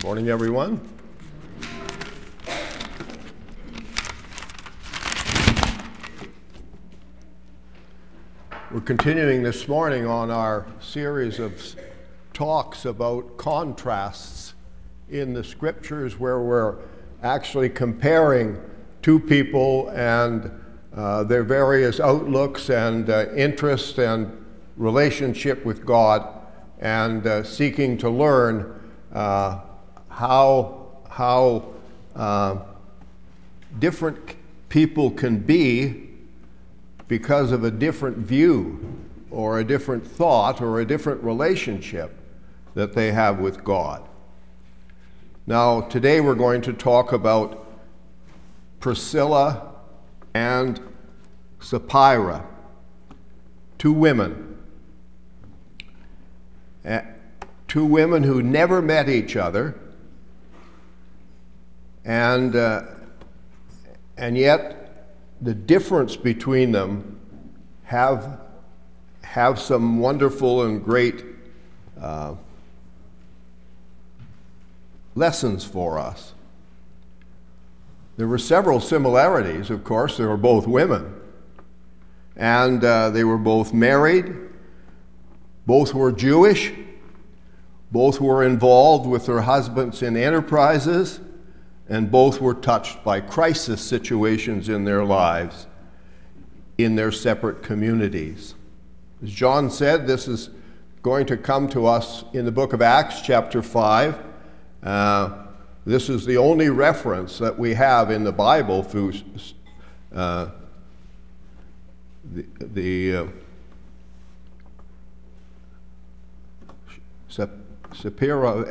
Morning, everyone. We're continuing this morning on our series of talks about contrasts in the scriptures, where we're actually comparing two people and their various outlooks and interests and relationship with God, and seeking to learn how different people can be because of a different view or a different thought or a different relationship that they have with God. Now, today we're going to talk about Priscilla and Sapphira, two women who never met each other, and yet the difference between them have some wonderful and great lessons for us. There were several similarities, of course. They were both women, and they were both married. Both were Jewish. Both were involved with their husbands in enterprises, and both were touched by crisis situations in their lives, in their separate communities. As John said, this is going to come to us in the book of Acts, chapter 5. This is the only reference that we have in the Bible through Sapphira,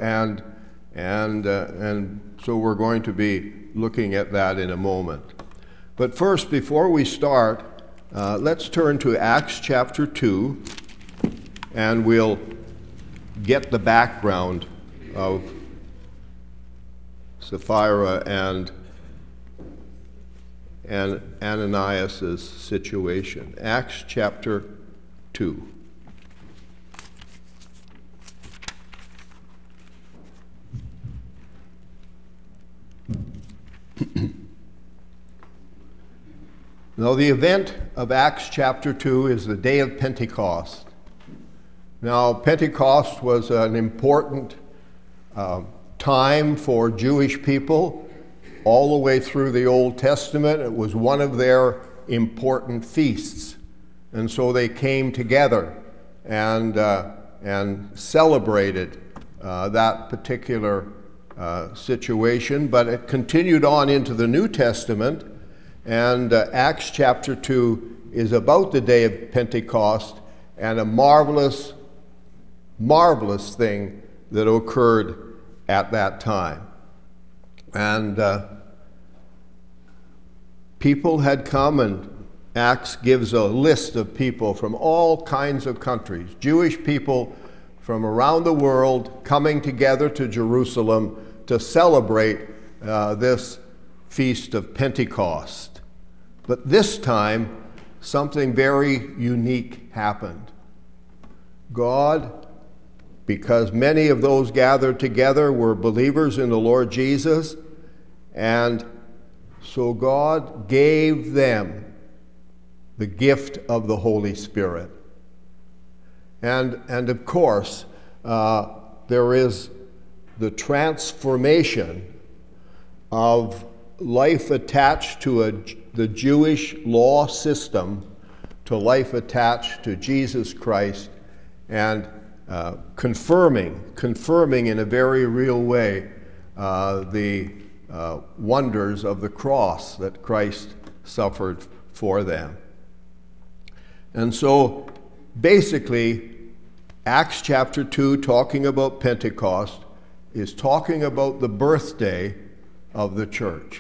and so we're going to be looking at that in a moment. But first, before we start, let's turn to Acts chapter 2, and we'll get the background of Sapphira and Ananias' situation. Acts chapter 2. Now, the event of Acts chapter 2 is the day of Pentecost. Now, Pentecost was an important time for Jewish people all the way through the Old Testament. It was one of their important feasts. And so they came together and celebrated that particular situation. But it continued on into the New Testament. And Acts chapter 2 is about the day of Pentecost and a marvelous, marvelous thing that occurred at that time. And people had come, and Acts gives a list of people from all kinds of countries, Jewish people from around the world coming together to Jerusalem to celebrate this feast of Pentecost. But this time, something very unique happened. God, because many of those gathered together were believers in the Lord Jesus, and so God gave them the gift of the Holy Spirit. And of course, there is the transformation of life attached to the Jewish law system to life attached to Jesus Christ, and confirming in a very real way the wonders of the cross that Christ suffered for them. And so basically, Acts chapter 2, talking about Pentecost, is talking about the birthday of the church.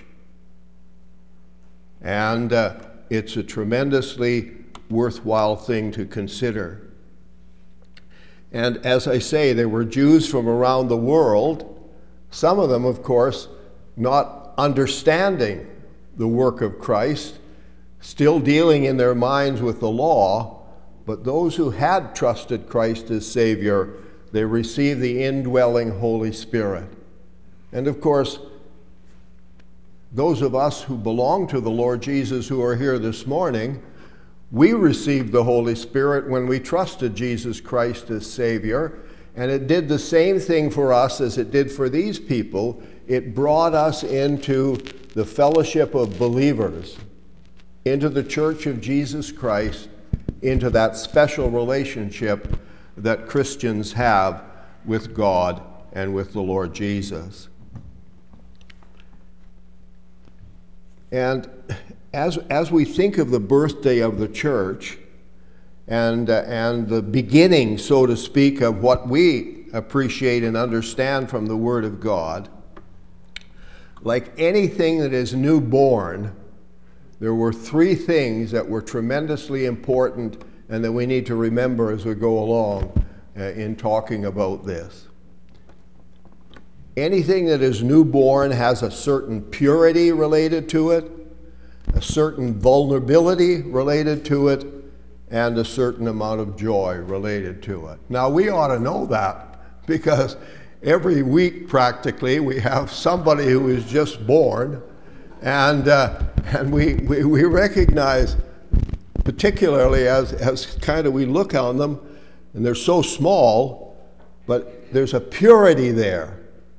And it's a tremendously worthwhile thing to consider. And as I say, there were Jews from around the world, some of them, of course, not understanding the work of Christ, still dealing in their minds with the law, but those who had trusted Christ as Savior, they received the indwelling Holy Spirit. And of course, those of us who belong to the Lord Jesus who are here this morning, we received the Holy Spirit when we trusted Jesus Christ as Savior, and it did the same thing for us as it did for these people. It brought us into the fellowship of believers, into the church of Jesus Christ, into that special relationship that Christians have with God and with the Lord Jesus. And as we think of the birthday of the church and the beginning, so to speak, of what we appreciate and understand from the Word of God, like anything that is newborn, there were three things that were tremendously important and that we need to remember as we go along in talking about this. Anything that is newborn has a certain purity related to it, a certain vulnerability related to it, and a certain amount of joy related to it. Now, we ought to know that because every week practically we have somebody who is just born, and we recognize, particularly as kind of we look on them, and they're so small, but there's a purity there.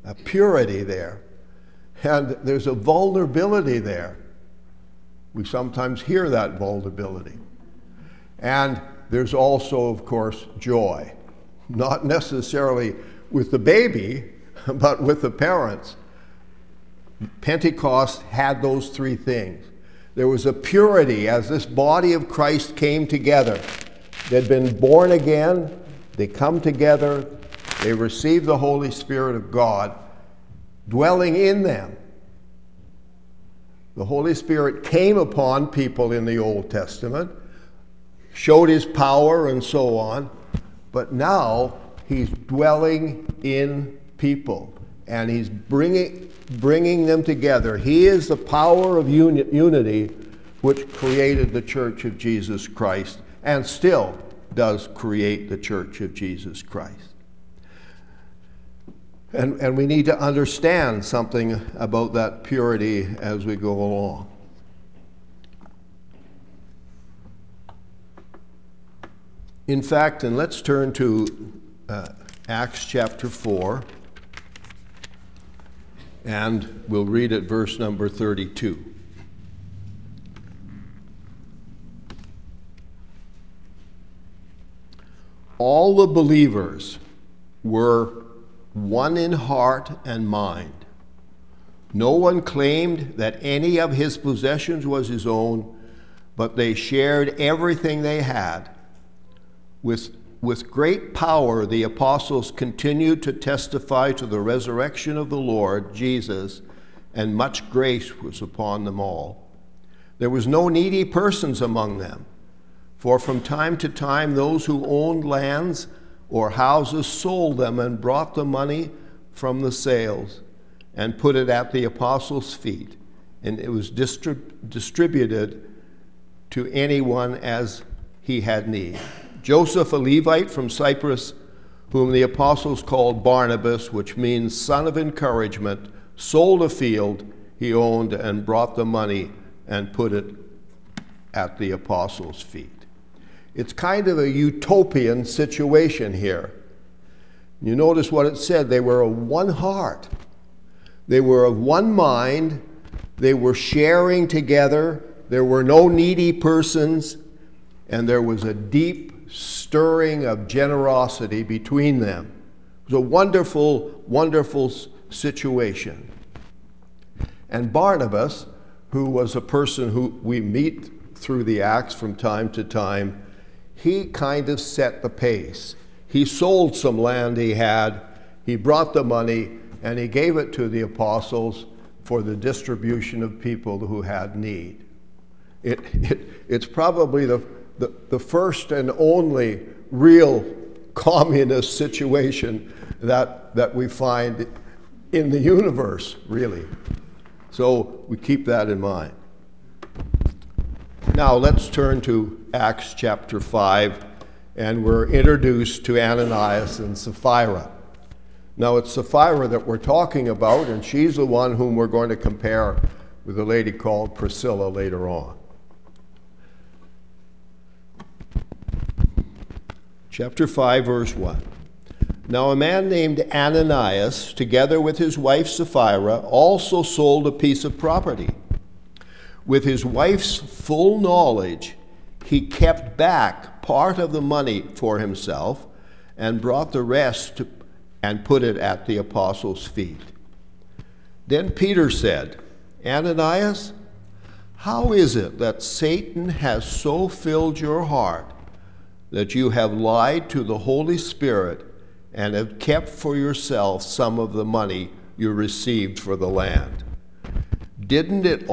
And there's a vulnerability there. We sometimes hear that vulnerability. And there's also, of course, joy. Not necessarily with the baby, but with the parents. Pentecost had those three things. There was a purity as this body of Christ came together. They'd been born again, they come together, they receive the Holy Spirit of God dwelling in them. The Holy Spirit came upon people in the Old Testament, showed his power and so on, but now he's dwelling in people and he's bringing them together. He is the power of unity which created the Church of Jesus Christ and still does create the Church of Jesus Christ. And we need to understand something about that purity as we go along. In fact, and let's turn to Acts chapter 4, and we'll read at verse number 32. All the believers were one in heart and mind. No one claimed that any of his possessions was his own, but they shared everything they had. With great power, the apostles continued to testify to the resurrection of the Lord Jesus, and much grace was upon them all. There was no needy persons among them, for from time to time those who owned lands or houses sold them and brought the money from the sales and put it at the apostles' feet, and it was distributed to anyone as he had need. Joseph, a Levite from Cyprus, whom the apostles called Barnabas, which means son of encouragement, sold a field he owned and brought the money and put it at the apostles' feet. It's kind of a utopian situation here. You notice what it said. They were of one heart. They were of one mind. They were sharing together. There were no needy persons. And there was a deep stirring of generosity between them. It was a wonderful, wonderful situation. And Barnabas, who was a person who we meet through the Acts from time to time, he kind of set the pace. He sold some land he had, he brought the money, and he gave it to the apostles for the distribution of people who had need. It's probably the first and only real communist situation that we find in the universe, really. So we keep that in mind. Now let's turn to Acts chapter 5, and we're introduced to Ananias and Sapphira. Now, it's Sapphira that we're talking about, and she's the one whom we're going to compare with a lady called Priscilla later on. Chapter 5, verse 1. Now a man named Ananias, together with his wife Sapphira, also sold a piece of property. With his wife's full knowledge, he kept back part of the money for himself and brought the rest and put it at the apostles' feet. Then Peter said, Ananias, how is it that Satan has so filled your heart that you have lied to the Holy Spirit and have kept for yourself some of the money you received for the land? Didn't it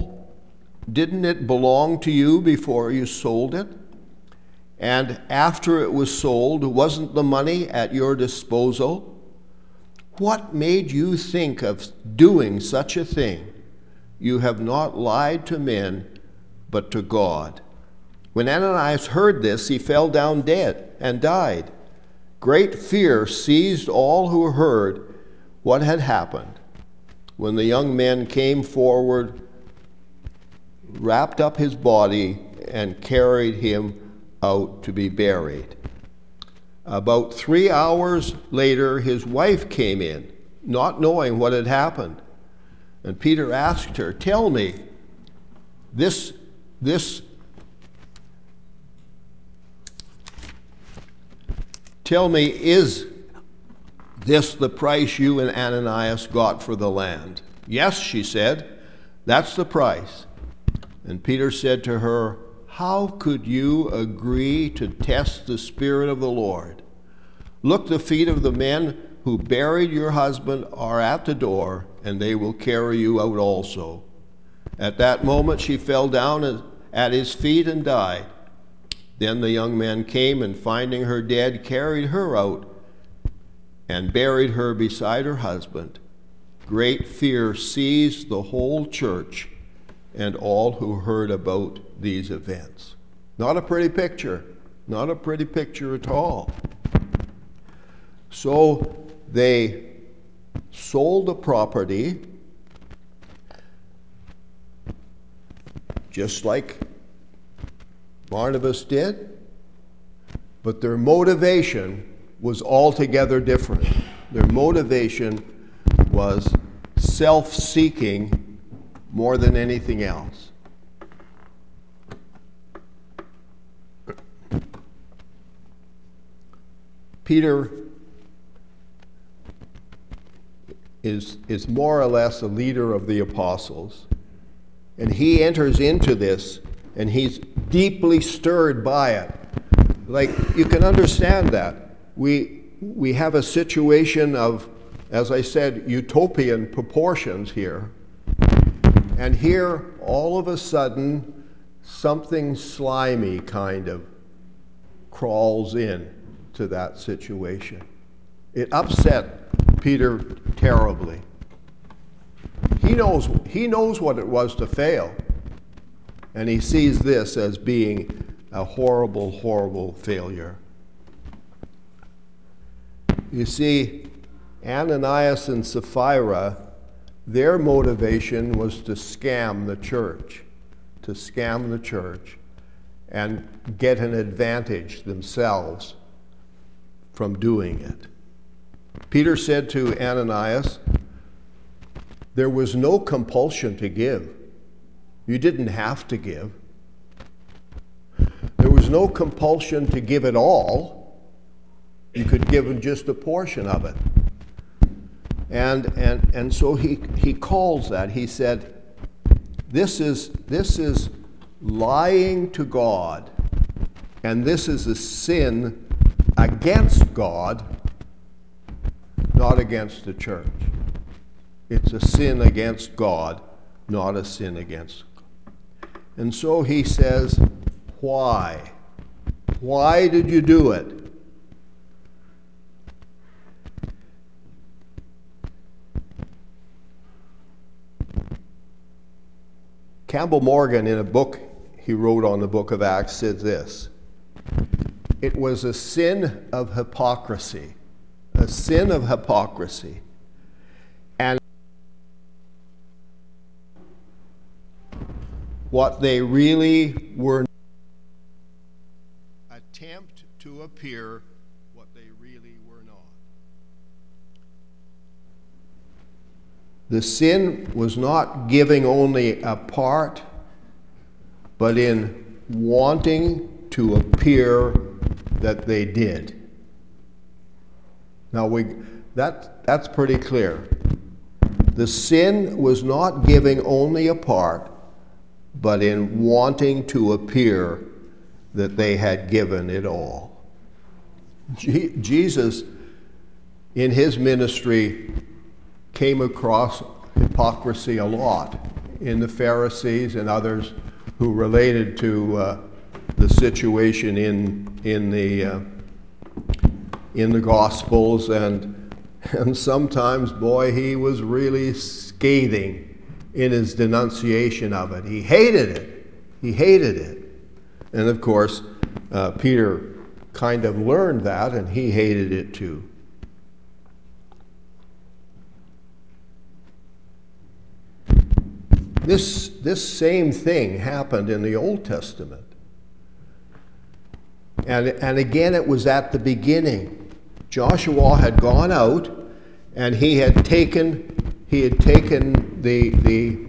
belong to you before you sold it? And after it was sold, wasn't the money at your disposal? What made you think of doing such a thing? You have not lied to men, but to God. When Ananias heard this, he fell down dead and died. Great fear seized all who heard what had happened. When the young men came forward, wrapped up his body, and carried him out to be buried. About 3 hours later, his wife came in, not knowing what had happened. And Peter asked her, tell me, is this the price you and Ananias got for the land? Yes, she said, that's the price. And Peter said to her, how could you agree to test the Spirit of the Lord? Look, the feet of the men who buried your husband are at the door, and they will carry you out also. At that moment she fell down at his feet and died. Then the young men came, and finding her dead, carried her out and buried her beside her husband. Great fear seized the whole church and all who heard about these events. Not a pretty picture. Not a pretty picture at all. So they sold the property just like Barnabas did, but their motivation was altogether different. Their motivation was self-seeking more than anything else. Peter is more or less a leader of the apostles, and he enters into this, and he's deeply stirred by it. Like, you can understand that. We have a situation of, as I said, utopian proportions here. And here, all of a sudden, something slimy kind of crawls in to that situation. It upset Peter terribly. He knows what it was to fail. And he sees this as being a horrible, horrible failure. You see, Ananias and Sapphira, their motivation was to scam the church, and get an advantage themselves from doing it. Peter said to Ananias, there was no compulsion to give. You didn't have to give. There was no compulsion to give it all. You could give just a portion of it. And so he calls that. He said, this is lying to God, and this is a sin against God, not against the church. It's a sin against God, not a sin against God. And so he says, why? Why did you do it? Campbell Morgan, in a book he wrote on the book of Acts, said this: it was a sin of hypocrisy. a sin of hypocrisy. And what they really were, attempt to appear what they really were not. The sin was not giving only a part, but in wanting to appear that they did. Now that's pretty clear. The sin was not giving only a part, but in wanting to appear that they had given it all. Jesus, in his ministry, came across hypocrisy a lot in the Pharisees and others who related to the situation in the Gospels, and sometimes, boy, he was really scathing in his denunciation of it. He hated it. He hated it. And of course, Peter kind of learned that, and he hated it too. This same thing happened in the Old Testament. And again, it was at the beginning. Joshua had gone out, and he had taken the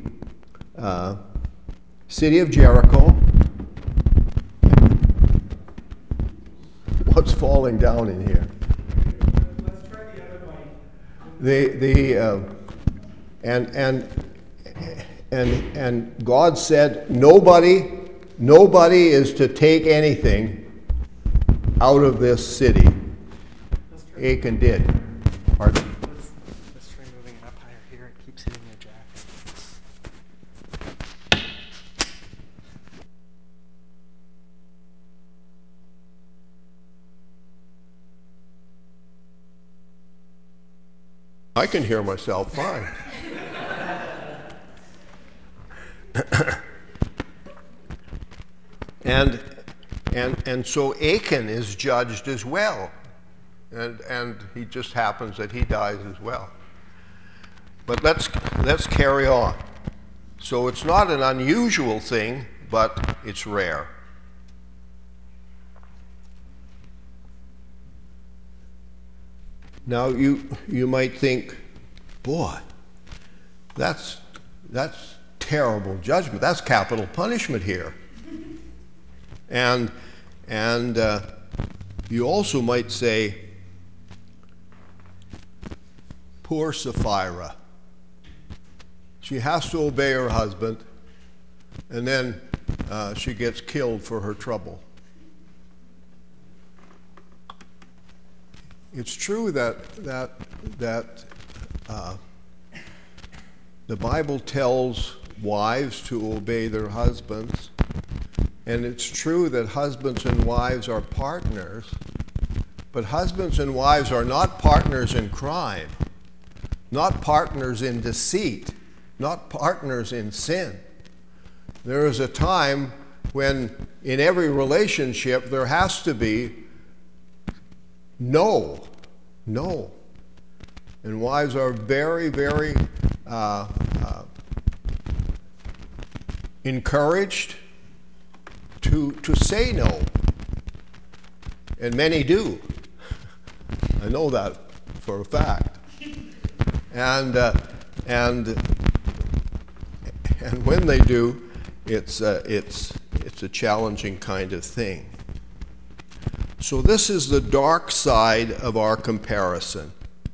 city of Jericho. What's falling down in here? Let's try the other one. And God said, nobody is to take anything out of this city. Achan did. Pardon? Let's try moving it up higher here. It keeps hitting your jacket. I can hear myself fine. And so Achan is judged as well. And he just happens that he dies as well. But let's carry on. So it's not an unusual thing, but it's rare. Now you might think, boy, that's terrible judgment. That's capital punishment here. And you also might say, poor Sapphira. She has to obey her husband, and then she gets killed for her trouble. It's true that the Bible tells wives to obey their husbands, and it's true that husbands and wives are partners, but husbands and wives are not partners in crime, not partners in deceit, not partners in sin. There is a time when in every relationship there has to be no. And wives are very, very encouraged to say no. And many do. I know that for a fact. And when they do, it's a challenging kind of thing. So this is the dark side of our comparison.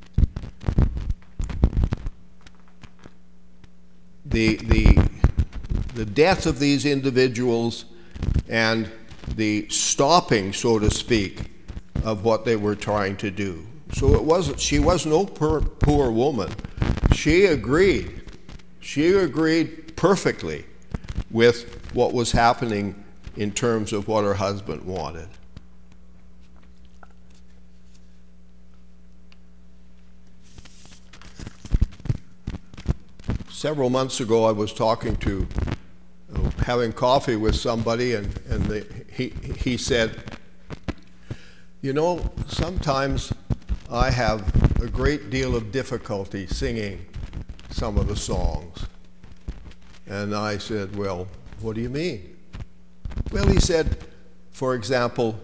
The death of these individuals and the stopping, so to speak, of what they were trying to do. So she was no poor woman. She agreed perfectly with what was happening in terms of what her husband wanted. Several months ago, I was having coffee with somebody, and he said, sometimes I have a great deal of difficulty singing some of the songs. And I said, well, what do you mean? Well, he said, for example,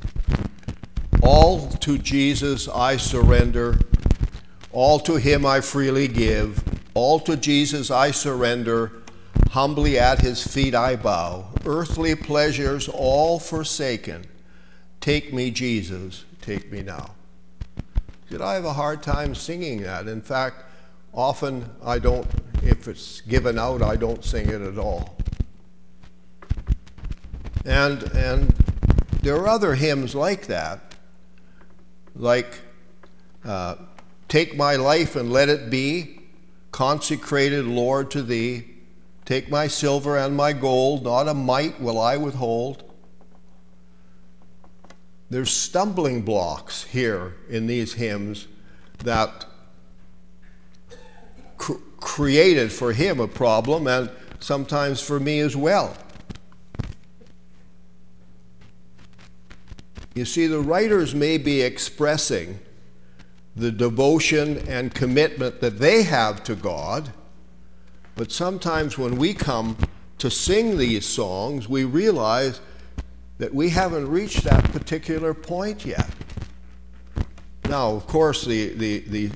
all to Jesus I surrender, all to him I freely give, all to Jesus I surrender, humbly at his feet I bow, earthly pleasures all forsaken, take me, Jesus, take me now. He said, I have a hard time singing that. In fact, often I don't, if it's given out, I don't sing it at all. And there are other hymns like that, like Take My Life and Let It Be, consecrated, Lord, to Thee. Take my silver and my gold, not a mite will I withhold. There's stumbling blocks here in these hymns that created for him a problem, and sometimes for me as well. You see, the writers may be expressing the devotion and commitment that they have to God, but sometimes when we come to sing these songs, we realize that we haven't reached that particular point yet. Now, of course, the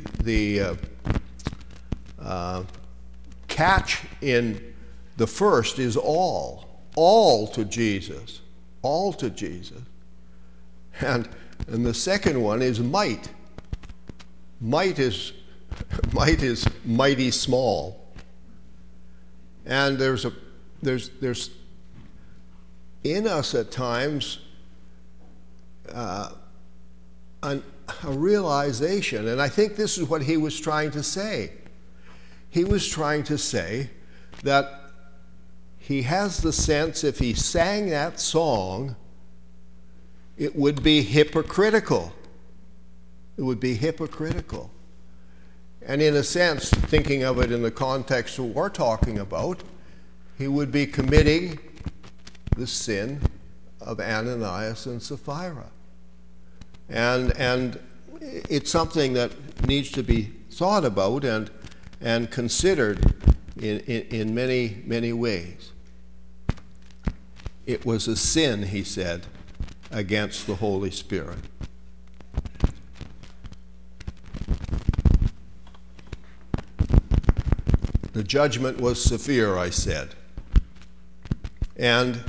catch in the first is all to Jesus, all to Jesus. And the second one is might. Might is mighty small. And there's in us at times a realization, and I think this is what he was trying to say. He was trying to say that he has the sense if he sang that song, it would be hypocritical. It would be hypocritical. And in a sense, thinking of it in the context of what we're talking about, he would be committing the sin of Ananias and Sapphira. And it's something that needs to be thought about and considered in many, many ways. It was a sin, he said, against the Holy Spirit. The judgment was severe, I said. And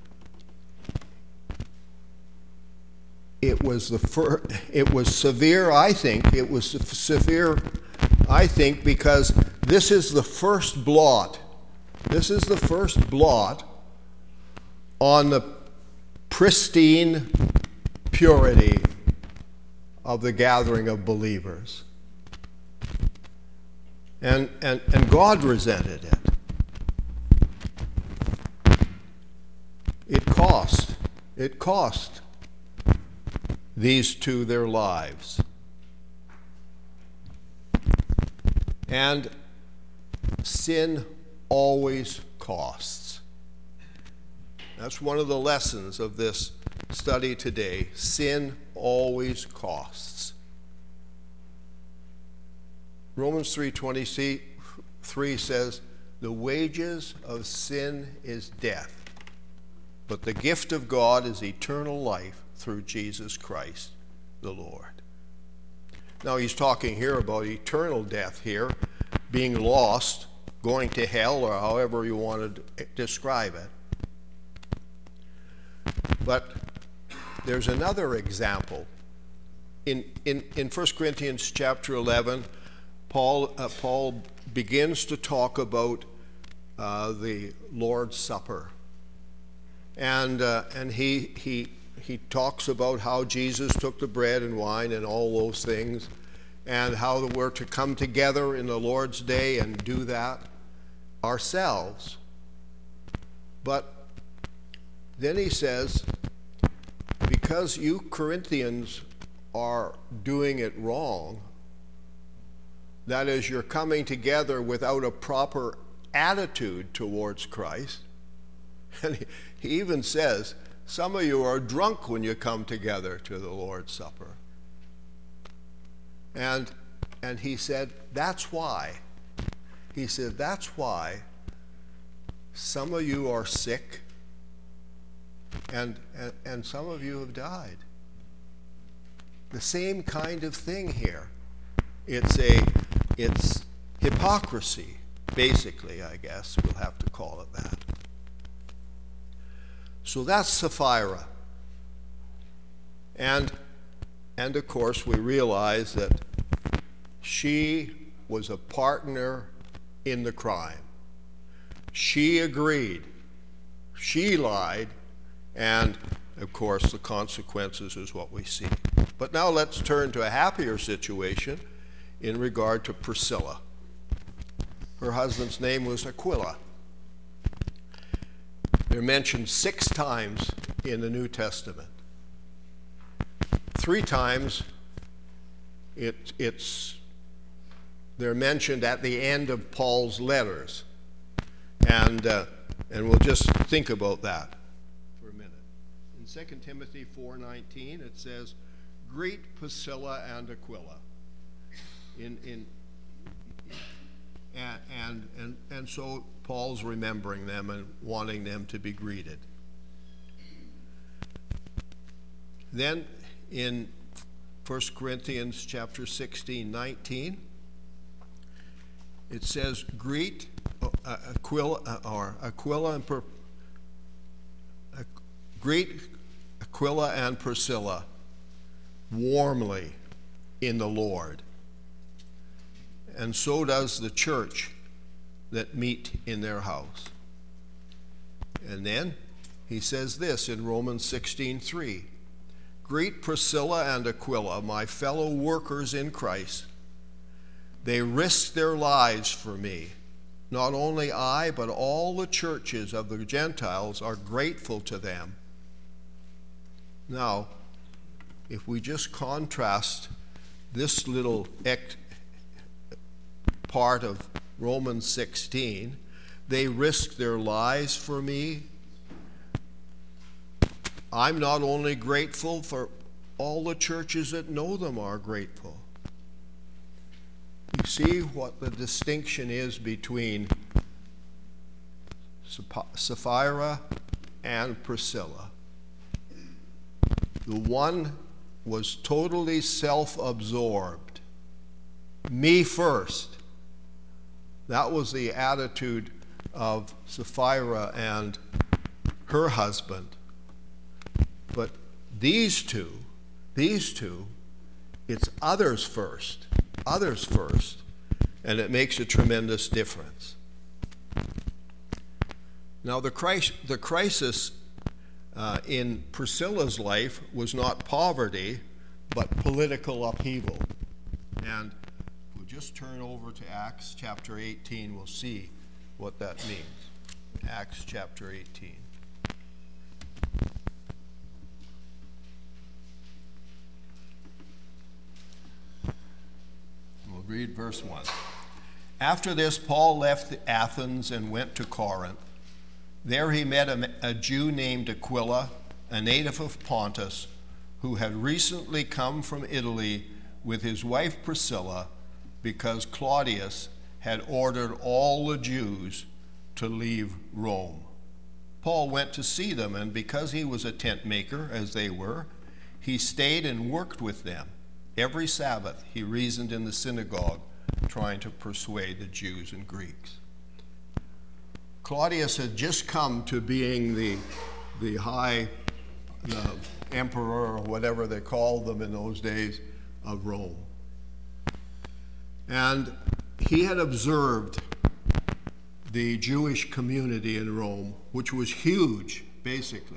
it was severe, I think. It was severe, I think, because this is the first blot. This is the first blot on the pristine purity of the gathering of believers. And God resented it. It cost these two their lives. And sin always costs. That's one of the lessons of this study today. Sin always costs. Romans 3:23 says, the wages of sin is death, but the gift of God is eternal life through Jesus Christ the Lord. Now he's talking here about eternal death here, being lost, going to hell, or however you want to describe it. But there's another example. In 1 Corinthians chapter 11, Paul begins to talk about the Lord's Supper, and he talks about how Jesus took the bread and wine and all those things, and how we're to come together in the Lord's day and do that ourselves. But then he says, because you Corinthians are doing it wrong, that is, you're coming together without a proper attitude towards Christ. And he even says, some of you are drunk when you come together to the Lord's Supper. And he said, that's why. He said, that's why some of you are sick and some of you have died. The same kind of thing here. It's hypocrisy, basically, I guess we'll have to call it that. So that's Sapphira. And of course we realize that she was a partner in the crime. She agreed. She lied. And of course the consequences is what we see. But now let's turn to a happier situation in regard to Priscilla. Her husband's name was Aquila. They're mentioned 6 times in the New Testament. 3 times they're mentioned at the end of Paul's letters. And we'll just think about that for a minute. In 2 Timothy 4:19 it says, greet Priscilla and Aquila. And so Paul's remembering them and wanting them to be greeted. Then in 1 Corinthians chapter 16:19, it says, greet greet Aquila and Priscilla warmly in the Lord. And so does the church that meet in their house. And then he says this in Romans 16:3, greet Priscilla and Aquila, my fellow workers in Christ. They risked their lives for me. Not only I, but all the churches of the Gentiles are grateful to them. Now, if we just contrast this little part of Romans 16, they risked their lives for me. I'm not only grateful, for all the churches that know them are grateful. You see what the distinction is between Sapphira and Priscilla. The one was totally self-absorbed. Me first. That was the attitude of Sapphira and her husband. But these two, it's others first, and it makes a tremendous difference. Now the crisis in Priscilla's life was not poverty, but political upheaval. And we'll just turn over to Acts chapter 18, we'll see what that means. Acts chapter 18. Read verse 1. After this, Paul left Athens and went to Corinth. There he met a Jew named Aquila, a native of Pontus, who had recently come from Italy with his wife Priscilla, because Claudius had ordered all the Jews to leave Rome. Paul went to see them, and because he was a tent maker, as they were, he stayed and worked with them. Every Sabbath he reasoned in the synagogue, trying to persuade the Jews and Greeks. Claudius had just come to being the emperor, or whatever they called them in those days, of Rome. And he had observed the Jewish community in Rome, which was huge, basically.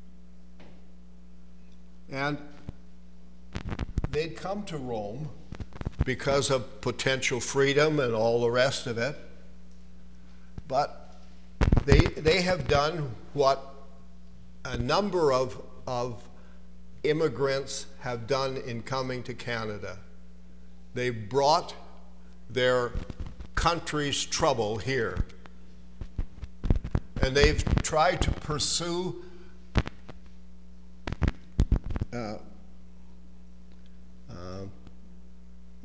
And they'd come to Rome because of potential freedom and all the rest of it. But they have done what a number of immigrants have done in coming to Canada. They brought their country's trouble here. And they've tried to pursue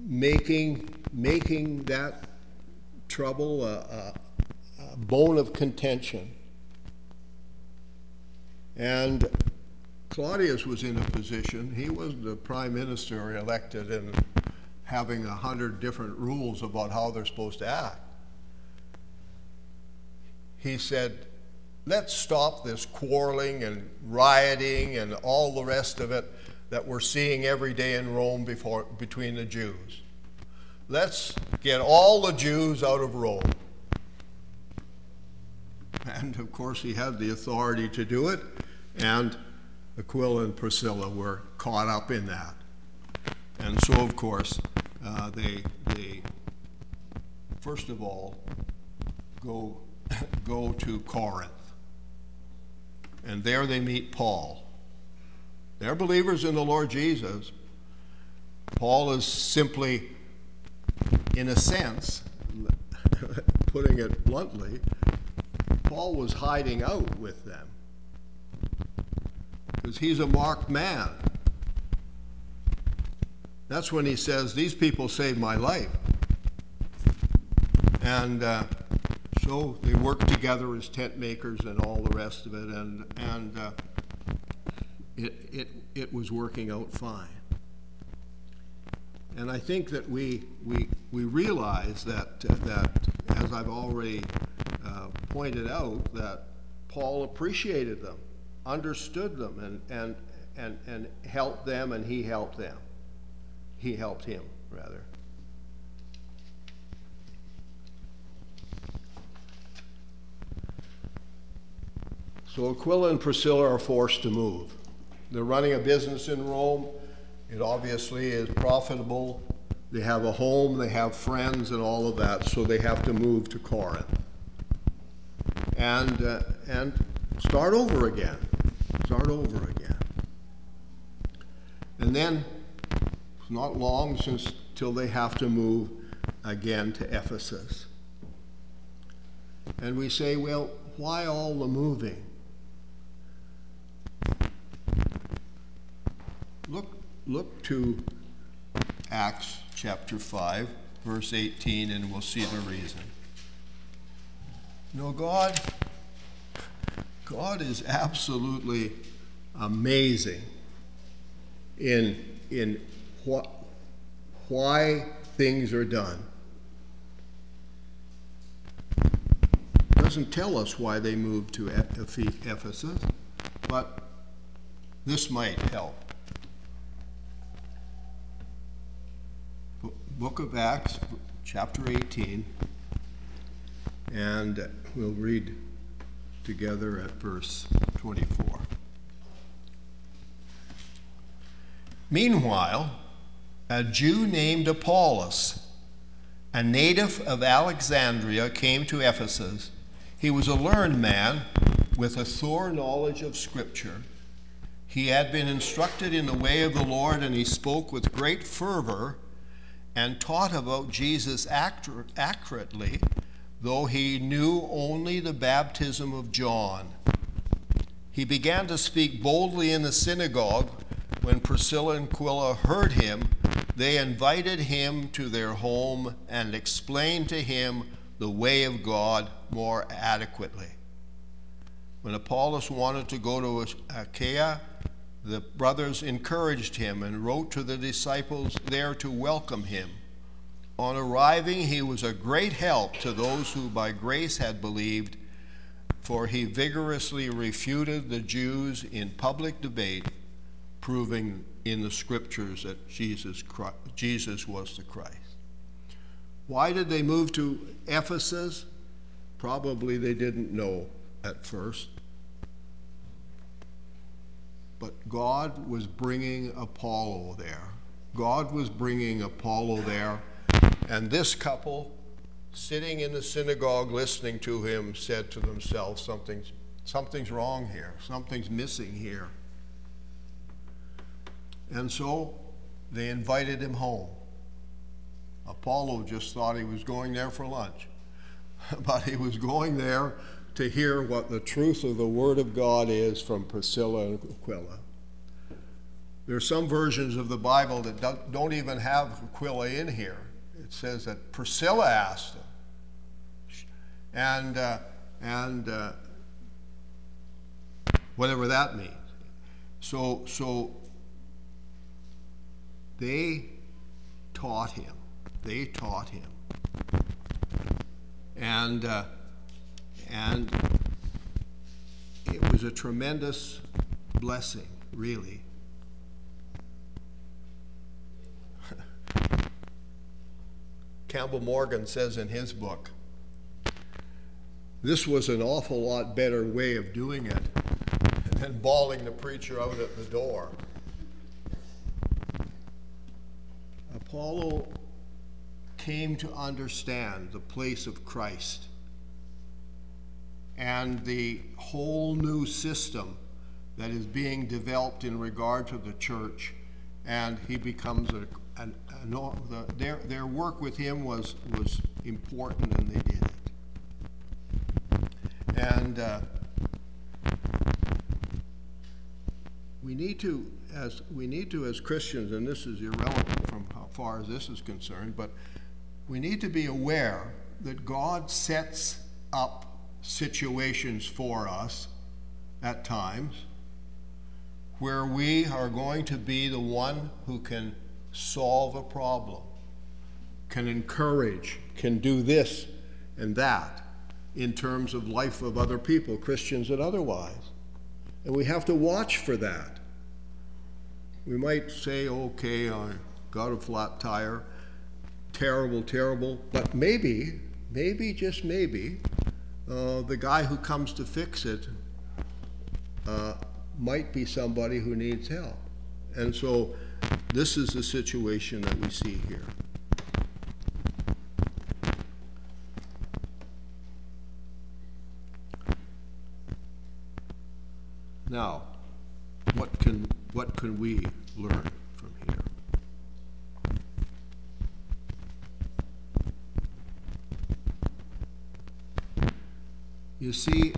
making that trouble a bone of contention. And Claudius was in a position, he was the prime minister elected and having 100 different rules about how they're supposed to act. He said, let's stop this quarreling and rioting and all the rest of it that we're seeing every day in Rome between the Jews. Let's get all the Jews out of Rome. And of course he had the authority to do it, and Aquila and Priscilla were caught up in that. And so of course they first of all go to Corinth. And there they meet Paul. They're believers in the Lord Jesus. Paul is simply, in a sense, putting it bluntly, Paul was hiding out with them because he's a marked man. That's when he says, these people saved my life. And so they worked together as tent makers and all the rest of it, and it was working out fine. And I think that we realize that as I've already pointed out, that Paul appreciated them, understood them, and helped them, and he helped them. He helped him, rather. So Aquila and Priscilla are forced to move. They're running a business in Rome. It obviously is profitable. They have a home, they have friends and all of that, so they have to move to Corinth. And start over again. And then it's not long till they have to move again to Ephesus. And we say, well, why all the moving? Look to Acts chapter 5, verse 18, and we'll see the reason. No, God is absolutely amazing in why things are done. It doesn't tell us why they moved to Ephesus, but this might help. Book of Acts, chapter 18, and we'll read together at verse 24. Meanwhile, a Jew named Apollos, a native of Alexandria, came to Ephesus. He was a learned man with a thorough knowledge of Scripture. He had been instructed in the way of the Lord, and he spoke with great fervor and taught about Jesus accurately, though he knew only the baptism of John. He began to speak boldly in the synagogue. When Priscilla and Aquila heard him, they invited him to their home and explained to him the way of God more adequately. When Apollos wanted to go to Achaia, the brothers encouraged him and wrote to the disciples there to welcome him. On arriving, he was a great help to those who by grace had believed, for he vigorously refuted the Jews in public debate, proving in the Scriptures that Jesus was the Christ. Why did they move to Ephesus? Probably they didn't know at first. But God was bringing Apollo there. And this couple, sitting in the synagogue listening to him, said to themselves, something's wrong here. Something's missing here. And so they invited him home. Apollo just thought he was going there for lunch. But he was going there to hear what the truth of the Word of God is from Priscilla and Aquila. There are some versions of the Bible that don't even have Aquila in here. It says that Priscilla asked him. And whatever that means. So they taught him. They taught him. And it was a tremendous blessing, really. Campbell Morgan says in his book, this was an awful lot better way of doing it than bawling the preacher out at the door. Apollo came to understand the place of Christ and the whole new system that is being developed in regard to the church, and he becomes their work with him was important, and they did it. And we need to, as Christians, and this is irrelevant from how far as this is concerned, but we need to be aware that God sets up situations for us at times where we are going to be the one who can solve a problem, can encourage, can do this and that in terms of life of other people, Christians and otherwise. And we have to watch for that. We might say, okay, I got a flat tire, terrible, terrible, but maybe, just maybe, the guy who comes to fix it might be somebody who needs help. And so this is the situation that we see here. Now, what can we learn from here? You see,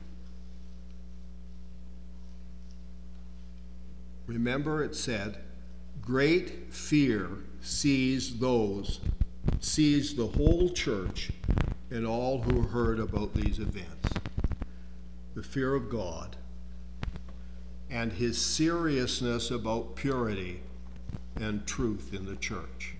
remember it said, great fear seized the whole church and all who heard about these events. The fear of God and his seriousness about purity and truth in the church.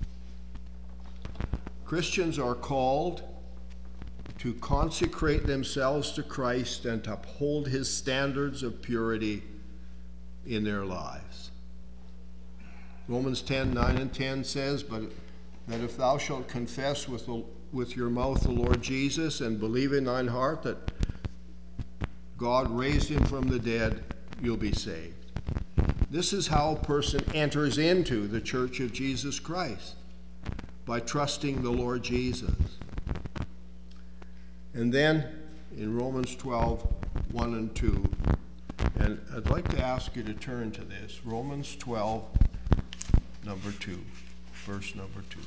Christians are called to consecrate themselves to Christ and to uphold his standards of purity in their lives. Romans 10:9 and 10 says, but that if thou shalt confess with your mouth the Lord Jesus and believe in thine heart that God raised him from the dead, you'll be saved. This is how a person enters into the Church of Jesus Christ, by trusting the Lord Jesus. And then in Romans 12:1 and 2, and I'd like to ask you to turn to this, Romans 12, number 2, verse number 2.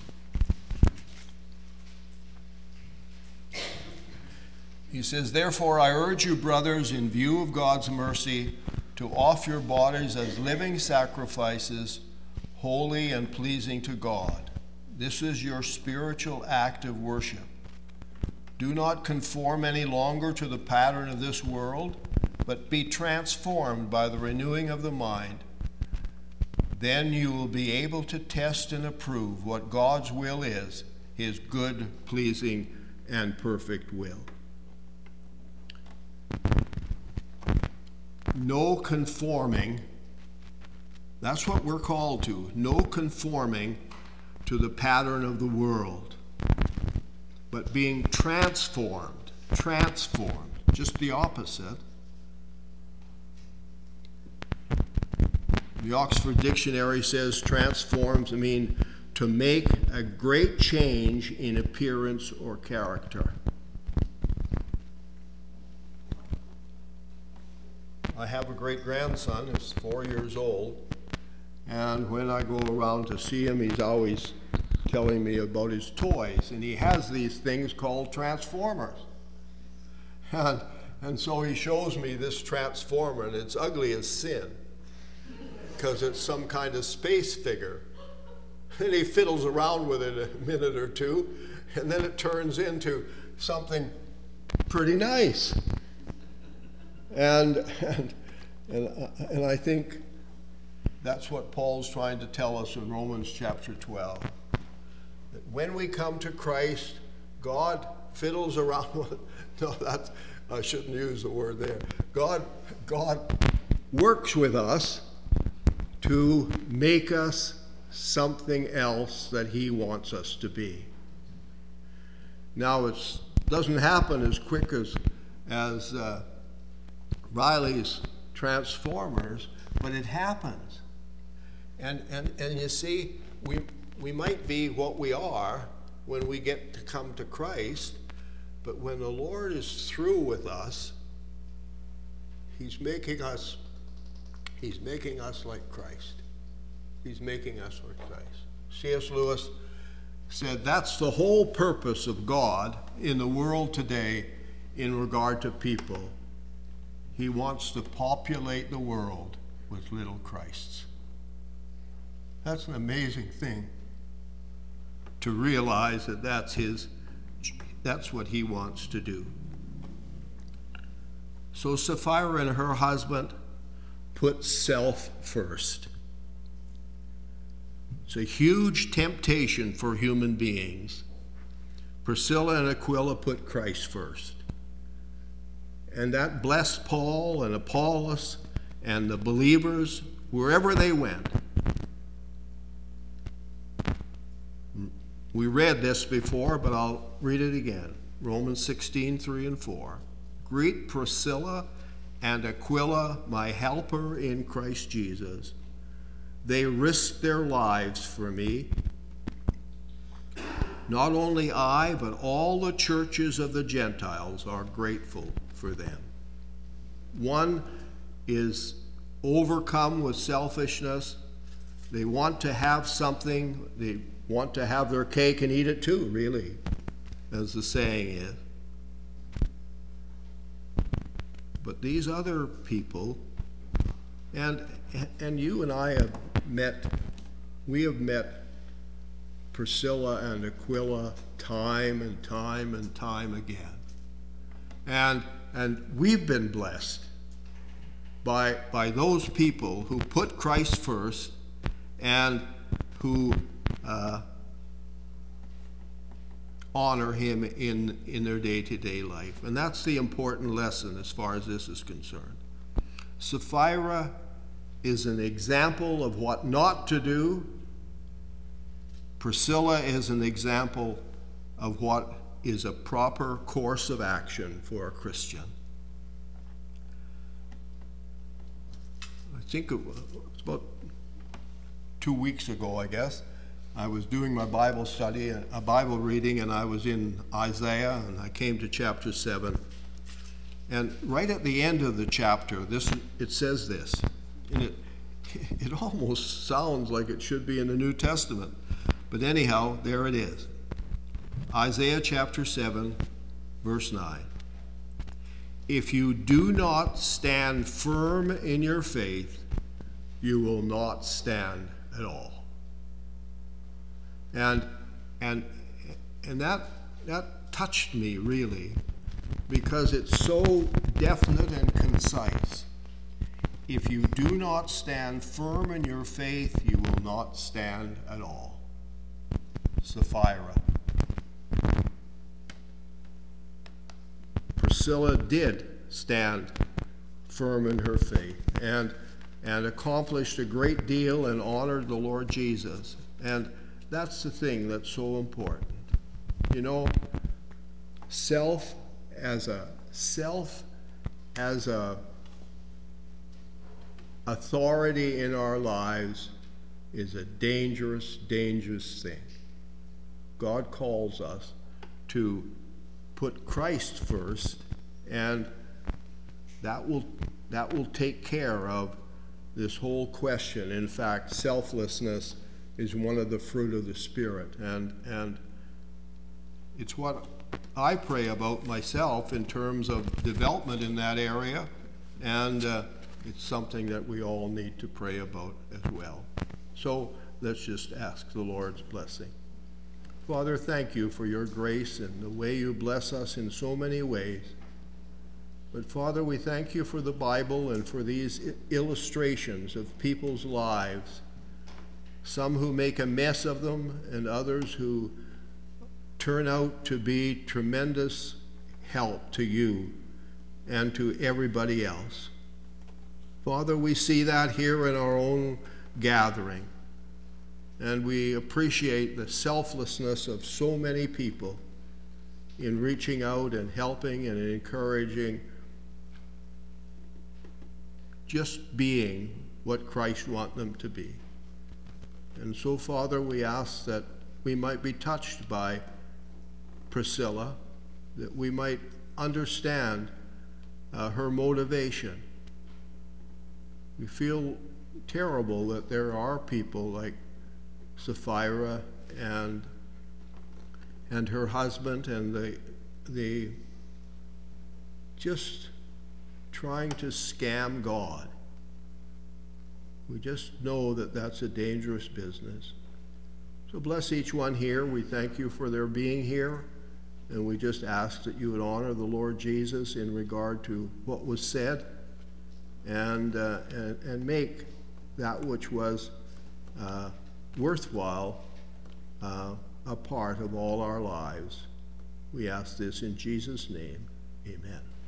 He says, therefore I urge you, brothers, in view of God's mercy, to offer your bodies as living sacrifices, holy and pleasing to God. This is your spiritual act of worship. Do not conform any longer to the pattern of this world, but be transformed by the renewing of the mind. Then you will be able to test and approve what God's will is, his good, pleasing, and perfect will. No conforming, that's what we're called to, no conforming to the pattern of the world, but being transformed, just the opposite. The Oxford Dictionary says transforms mean to make a great change in appearance or character. I have a great-grandson who's 4 years old, and when I go around to see him, he's always telling me about his toys, and he has these things called transformers. And so he shows me this transformer, and it's ugly as sin. because it's some kind of space figure. And he fiddles around with it a minute or two, and then it turns into something pretty nice. And I think that's what Paul's trying to tell us in Romans chapter 12. That when we come to Christ, God fiddles around with, no, that's, I shouldn't use the word there. God works with us to make us something else that he wants us to be. Now, it doesn't happen as quick as Riley's Transformers, but it happens. And you see, we might be what we are when we get to come to Christ, but when the Lord is through with us, he's making us like Christ. He's making us like Christ. C.S. Lewis said that's the whole purpose of God in the world today in regard to people. He wants to populate the world with little Christs. That's an amazing thing to realize that that's what he wants to do. So Sapphira and her husband put self first. It's a huge temptation for human beings. Priscilla and Aquila put Christ first. And that blessed Paul and Apollos and the believers wherever they went. We read this before, but I'll read it again. Romans 16:3 and 4. Greet Priscilla and Aquila, my helper in Christ Jesus. They risked their lives for me. Not only I, but all the churches of the Gentiles are grateful for them. One is overcome with selfishness. They want to have something. They want to have their cake and eat it too, really, as the saying is. But these other people, and you and I have met Priscilla and Aquila time and time and time again. And we've been blessed by those people who put Christ first and who honor him in their day-to-day life. And that's the important lesson as far as this is concerned. Sapphira is an example of what not to do. Priscilla is an example of what is a proper course of action for a Christian. I think it was about 2 weeks ago, I guess, I was doing my Bible study, a Bible reading, and I was in Isaiah, and I came to chapter 7. And right at the end of the chapter, it says this, and it almost sounds like it should be in the New Testament. But anyhow, there it is. Isaiah chapter 7, verse 9. If you do not stand firm in your faith, you will not stand at all. And that touched me really, because it's so definite and concise. If you do not stand firm in your faith, you will not stand at all. Sapphira. Priscilla did stand firm in her faith and accomplished a great deal and honored the Lord Jesus. And that's the thing that's so important. You know, self as a authority in our lives is a dangerous, dangerous thing. God calls us to put Christ first, and that will take care of this whole question. In fact, selflessness is one of the fruit of the Spirit, and it's what I pray about myself in terms of development in that area, and it's something that we all need to pray about as well. So let's just ask the Lord's blessing. Father, thank you for your grace and the way you bless us in so many ways. But Father, we thank you for the Bible and for these illustrations of people's lives, some who make a mess of them and others who turn out to be tremendous help to you and to everybody else. Father, we see that here in our own gathering, and we appreciate the selflessness of so many people in reaching out and helping and encouraging, just being what Christ wants them to be. And so, Father, we ask that we might be touched by Priscilla, that we might understand her motivation. We feel terrible that there are people like Sapphira and her husband, and they just trying to scam God. We just know that that's a dangerous business. So bless each one here. We thank you for their being here, and we just ask that you would honor the Lord Jesus in regard to what was said, and make that which was worthwhile a part of all our lives. We ask this in Jesus' name. Amen.